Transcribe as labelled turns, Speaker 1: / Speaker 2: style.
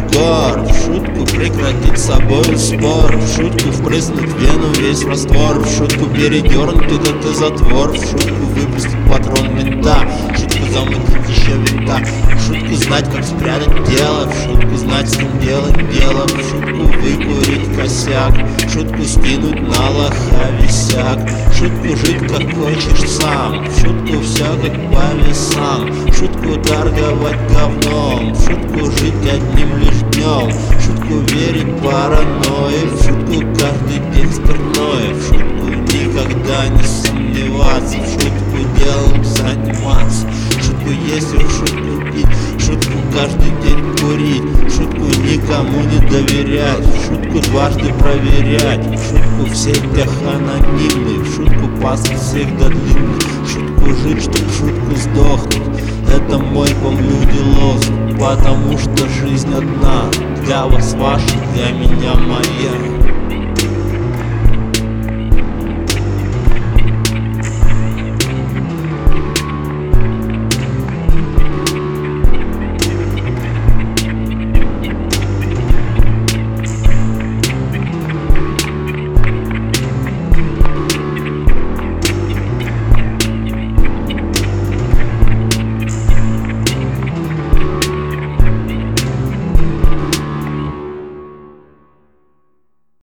Speaker 1: бугор, в шутку прекратить с собой спор, в шутку впрыснуть в вену весь раствор, в шутку передернуть этот затвор, в шутку выпустить патрон винта, в шутку замутить еще винта, в шутку знать, как спрятать дело, в шутку знать, с кем делать дело, в шутку выкурить косяк, в шутку скинуть на лоха висяк, в шутку жить как хочешь сам, в шутку все как по весам, в шутку торговать говном, в шутку жить одним лишь днем, в шутку верить паранойи, в шутку каждый день спиртное, в шутку никогда не сомневаться, в шутку делом заниматься, в шутку есть, в шутку пить, в шутку каждый день курить, в шутку никому не доверять, в шутку дважды проверять, в шутку в сетях анонимный, в шутку паспорт всегда длинный, в шутку жить, чтоб в шутку сдохнуть. Это мой вам люди лозунг, потому что жизнь одна, для вас ваша, для меня моя.